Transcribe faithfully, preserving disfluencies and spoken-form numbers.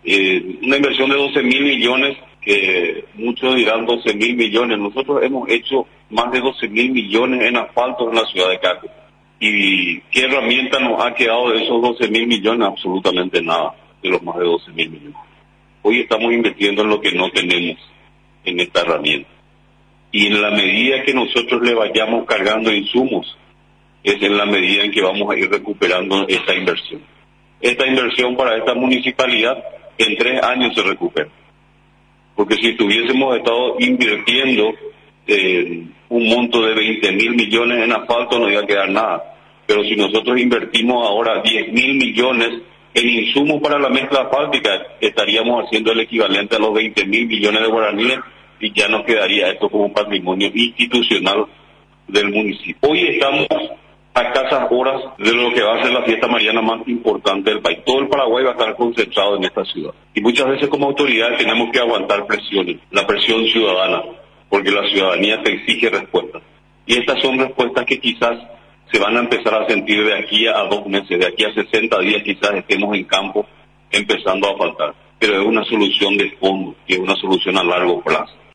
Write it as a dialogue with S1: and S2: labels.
S1: eh, una inversión de doce mil millones, que muchos dirán doce mil millones. Nosotros hemos hecho más de doce mil millones en asfalto en la ciudad de Caco. ¿Y qué herramienta nos ha quedado de esos doce mil millones? Absolutamente nada, de los más de doce mil millones. Hoy estamos invirtiendo en lo que no tenemos en esta herramienta. Y en la medida que nosotros le vayamos cargando insumos, es en la medida en que vamos a ir recuperando esta inversión. Esta inversión para esta municipalidad en tres años se recupera. Porque si tuviésemos estado invirtiendo eh, un monto de veinte mil millones en asfalto, no iba a quedar nada. Pero si nosotros invertimos ahora diez mil millones en insumos para la mezcla asfáltica, estaríamos haciendo el equivalente a los veinte mil millones de guaraníes y ya nos quedaría esto como un patrimonio institucional del municipio. Hoy estamos a escasas horas de lo que va a ser la fiesta mariana más importante del país. Todo el Paraguay va a estar concentrado en esta ciudad. Y muchas veces como autoridad tenemos que aguantar presiones, la presión ciudadana, porque la ciudadanía te exige respuestas. Y estas son respuestas que quizás se van a empezar a sentir de aquí a dos meses, de aquí a sesenta días quizás estemos en campo empezando a faltar. Pero es una solución de fondo, y es una solución a largo plazo.